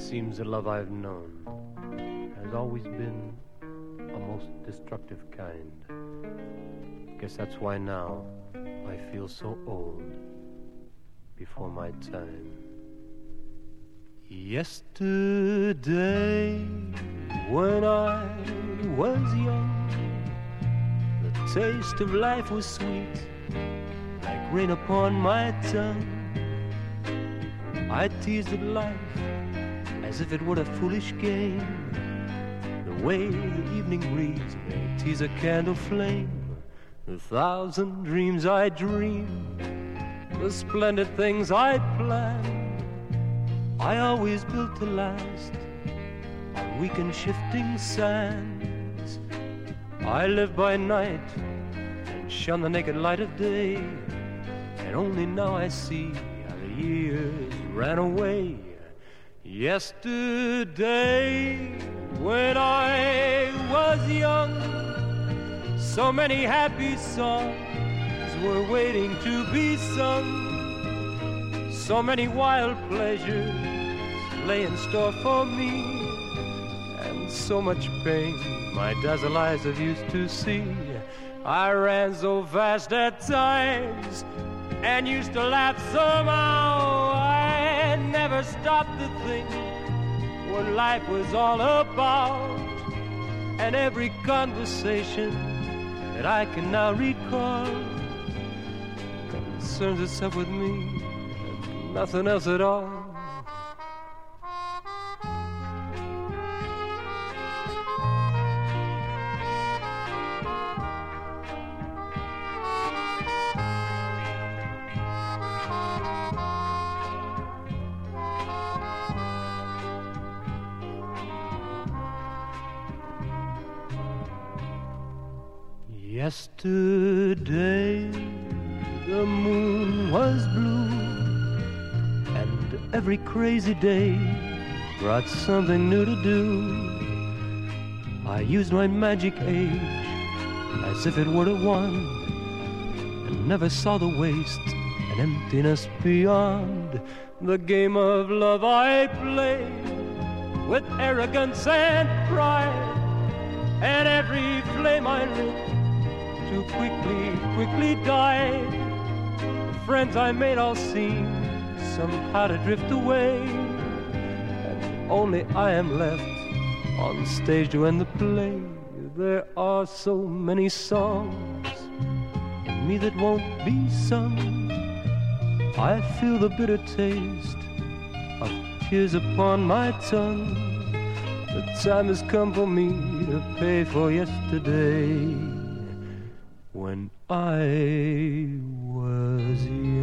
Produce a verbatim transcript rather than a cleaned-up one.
Seems the love I've known has always been a most destructive kind. Guess that's why now I feel so old before my time. Yesterday, when I was young, the taste of life was sweet, like rain upon my tongue. I teased at life as if it were a foolish game, the way the evening breeze may tease a candle flame. The thousand dreams I dreamed, the splendid things I planned, I always built to last on weak and shifting sands. I lived by night and shone the naked light of day, and only now I see how the years ran away. Yesterday, when I was young, so many happy songs were waiting to be sung. So many wild pleasures lay in store for me, and so much pain my dazzled eyes have used to see. I ran so fast at times and used to laugh somehow. I never stopped to think what life was all about, and every conversation that I can now recall concerns itself with me and nothing else at all. Yesterday, the moon was blue, and every crazy day brought something new to do. I used my magic age as if it were a wand, and never saw the waste and emptiness beyond. The game of love I played with arrogance and pride, and every flame I lit too quickly, quickly died. The friends I made all seem somehow to drift away, and only I am left on stage to end the play. There are so many songs in me that won't be sung. I feel the bitter taste of tears upon my tongue. The time has come for me to pay for yesterday, when I was young.